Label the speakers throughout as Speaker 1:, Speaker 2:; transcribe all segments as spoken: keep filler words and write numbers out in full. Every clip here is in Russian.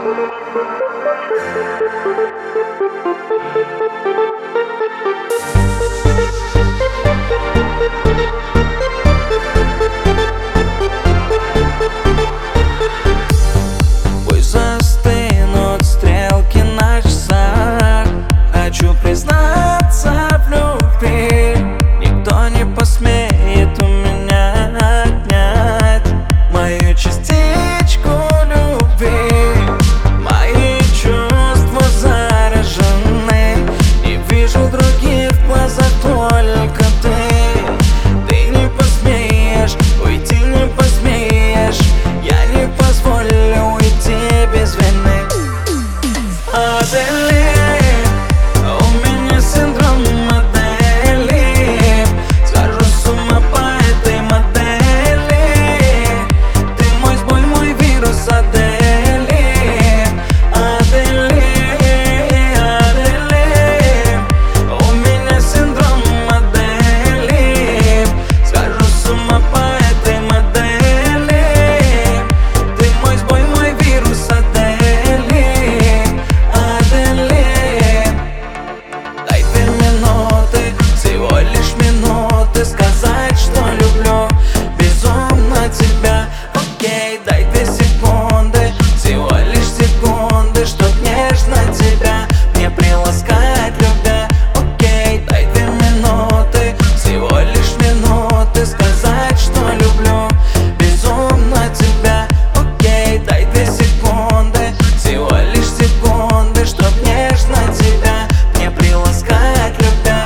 Speaker 1: Пусть застынут стрелки на часах. Хочу признаться в любви. Никто не посмеет у меня отнять мою частичку любви. Мои чувства заражены. Не вижу других в глазах, только ты. Ты не посмеешь уйти, не посмеешь. Я не позволю уйти без вины. Адели, у меня синдром модели. Схожу с ума по этой модели. Ты мой сбой, мой вирус, Адели. Адели, Адели, у меня синдром модели. Схожу с ума по этой модели. Ты мой сбой, мой вирус, Адели. Адели, дай две минуты, всего лишь минуты, сказать, что люблю безумно тебя. Окей, дай две секунды, всего лишь секунды, чтоб нежно тебя мне приласкать, любя. Окей, дай две минуты, всего лишь минуты, сказать, что люблю безумно тебя. Окей, дай две секунды, всего лишь секунды, чтоб нежно тебя мне приласкать, любя.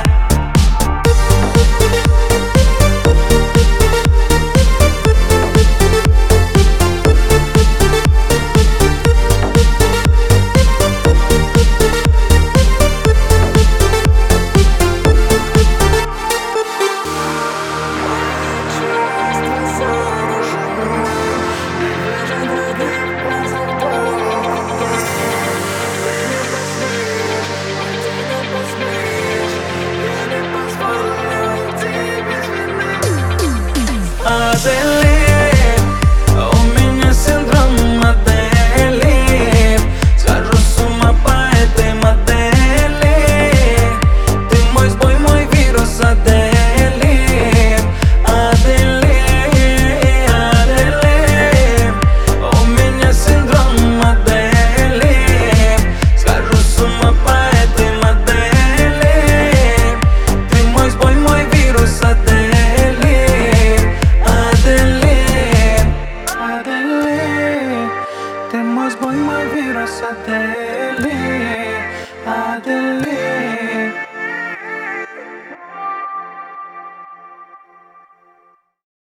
Speaker 1: Адели, у меня синдром модели. Схожу с ума по этой модели. Ты мой сбой, мой вирус, Адели. Адели, Адели, у меня синдром модели. Схожу с ума по этой модели. Ты мой сбой, мой вирус, Адели. Ты мой сбой, мой вирус, Адели, Адели.